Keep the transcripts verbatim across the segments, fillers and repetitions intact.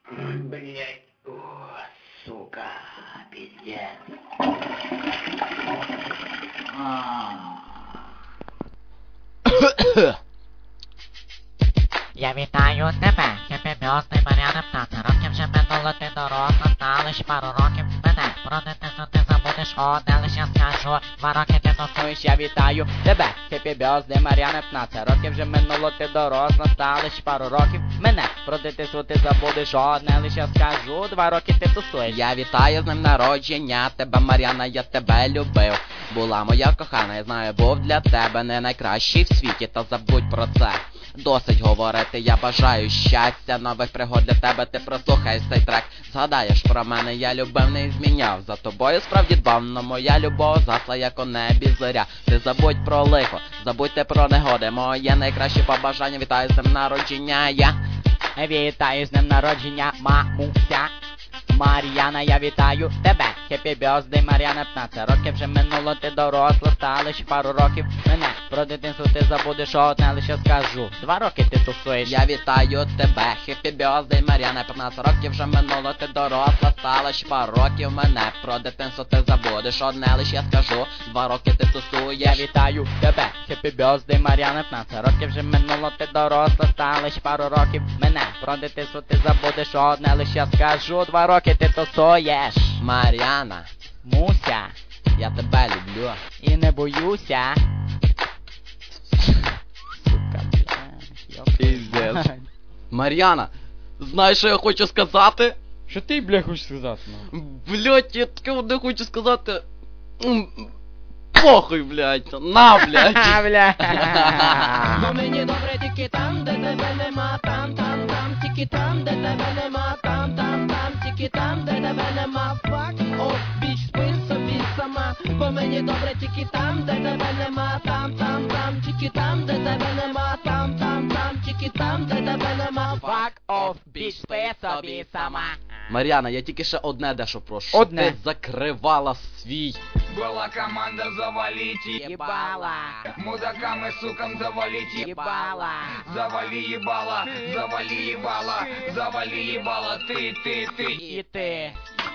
Блять, о, сука, пиздец. Я вітаю тебе, хеппі-бьозний Мар'яна Птаця. Років вже минуло, ти доросла, та лиш пару років мене. Про дитинство ти забудеш одне, лиш я скажу. Два роки ти тусуєш, я вітаю тебе, хеппі-бьозний Мар'яна Птаця. Років вже минуло, ти доросла, та лиш пару років мене. Про дитинство ти забудеш одне, лиш я скажу. Два роки ти тусуєш. Я вітаю з днем народження тебе, Мар'яна, я тебе любив. Була моя кохана, я знаю, був для тебе не найкращий в світі, та забудь про це. Досить говорити, я бажаю щастя, нових пригод для тебе, ти прослухаєш цей трек. Згадаєш про мене, я любив, не зміняв. За тобою справді дбав, но моя любов засла, як у небі зоря. Ти забудь про лихо, забудьте про негоди, моє найкраще побажання, вітаю з днем народження, я вітаю з днем народження, мамуся Мар'яна, я вітаю тебе, хеппі-бьозний Мар'яна Птаця. Років вже минуло, ти доросла, та лиш пару років мене. Про дитинство ти забудеш одне, лише скажу. Два роки ти тусуєш. Я вітаю тебе, хеппі-бьозний Мар'яна Птаця. Років вже минуло, ти доросла, та лиш пару років мене. Про дитинство ти забудеш одне, лиш я скажу. Два роки ти тусуєш. Я вітаю тебе, хеппі-бьозний Мар'яна Птаця. Років вже минуло, ти доросла, та лиш пару років мене. Про дитинство ти забудеш одне, лиш я скажу. Два роки ти тусуєш. Мар'яна, Муся, я тебе люблю і не боюся. Сука, бля, пиздец. Мар'яна, знаєш, що я хочу сказати? Що ти, бля, хочеш сказати? Блять, я таке не хочу сказати. Похуй, блять, на, блять. Бля. Бо мені добре тільки там, де тебе нема, там, там, там, тільки там, де тебе нема, там, там, там, тільки там, де тебе нема. Fuck off, біч, спи собі сама. Бо мені добре тільки там, де тебе нема, там, там, там, тільки там, де тебе нема, там, там, там, тільки там, де тебе нема. Fuck off, біч, спи собі сама. Мар'яна, я тільки ще одне дещо прошу. Щоб Одне. ти закривала свій. Была команда завалить Ебала, мудакам и сукам завалить ебала, Завали ебало, завали ебало, завали ебало, ты, ты, ты. і ти.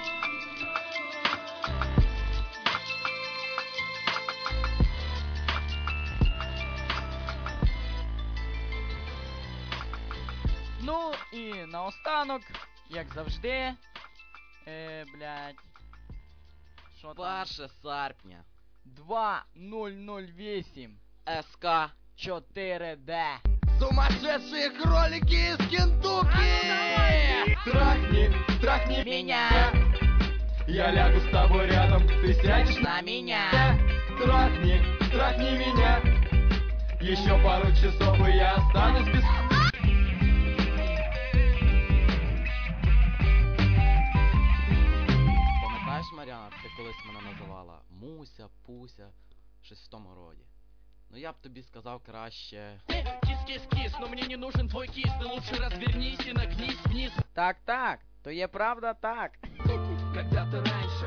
Ну і наостанок, як завжди, е, блядь, що там? Перше серпня. два нуль нуль вісім СК. чотири Д. Сумасшедшие кролики из Кентукки. Трахни, трахни Меня Я лягу с тобой рядом, ты сядешь на меня. Трахни, трахни меня. Еще пару часов и я останусь без... Пам'ятаєш, Мар'яна, ти колись мене називала Муся, Пуся, щось в тому роді. Ну я б тобі сказав краще. Кис-кис-кис, но мне не нужен твой кис. Ты лучше развернись и нагнись вниз. Так, так, то є правда так. Когда-то раньше.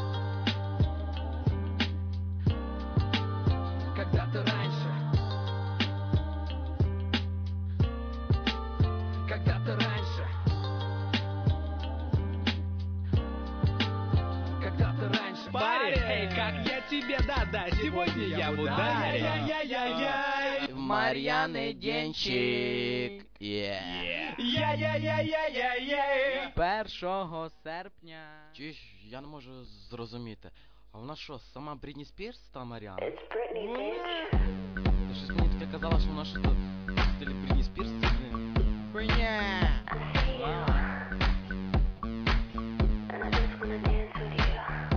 Когда-то раньше. Когда-то раньше. Когда-то раньше. Парень, эй, как я тебе, да-да, сегодня я в ударе. Я-я-я-я. В Мар'яни денчик. Є. Я-я-я-я-я-я. Першого серпня. Чуєш, я не можу зрозуміти. А вона що, сама Брітні Спірс та Мар'яна? It's Britney, bitch. Ти щось мені таке казала, що вона щось в стилі Брітні Спірс, це блін. Хуйня. And I just wanna dance with you.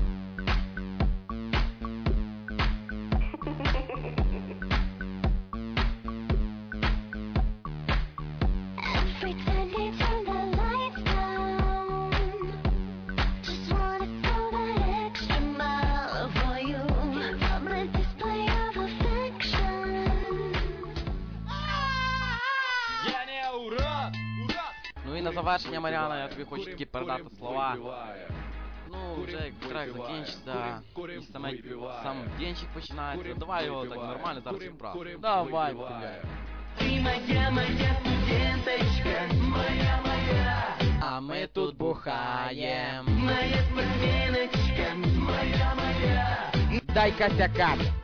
Pretend they turn the lights down. Just wanna go that extra mile for you. Public display of affection. Я не урод, урод. Ну і на завершення, Мар'яна, я тобі хочу такі передати слова. Ну, вже як трек закінчиться, і саме сам денчик починається. Давай його так нормально зараз відправимо. Давай, блядь. Ты моя, моя студенточка, моя, моя. А ми чекаєм. Моя смарміночка, моя моя. Дай косяка.